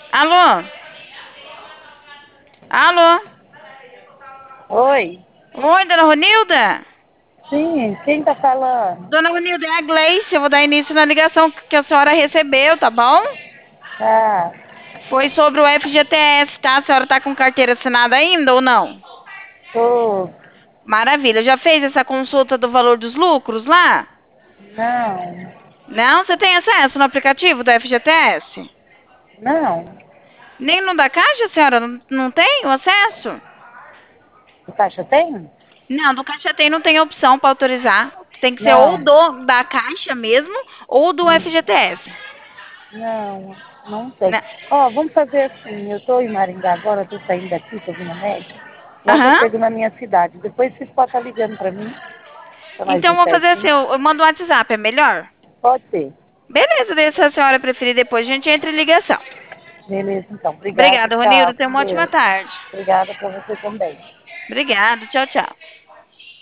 Alô? Alô? Oi, Oi, dona Ronilda? sim, quem tá falando? Dona Ronilda, é a Gleice. Eu vou dar início na ligação que a senhora recebeu, tá bom? Ah, Foi sobre o FGTS, tá? A senhora tá com carteira assinada ainda ou não? tô, Maravilha. Já fez essa consulta do valor dos lucros lá? não, Não? Você tem acesso no aplicativo do FGTS? não, Nem no da Caixa, a senhora não tem o acesso? o caixa tem? Não, do Caixa tem, não tem opção para autorizar. Tem que ser ou Não, da Caixa mesmo ou do FGTS. não, não tem. Ó, vamos fazer assim, eu tô em Maringá agora, tô saindo daqui, tô vindo médico. Logo eu Aham. chego na minha cidade, depois vocês podem estar ligando pra mim, pra nós Então, ir vou fazer assim, certinho. eu mando o WhatsApp, é melhor? Pode ser. Beleza, daí se a senhora preferir depois, a gente entra em ligação. Beleza, então, obrigada, Obrigada, tchau, Ronildo, tenha com uma ótima Deus. tarde. Obrigada pra você também. Obrigada, tchau, tchau.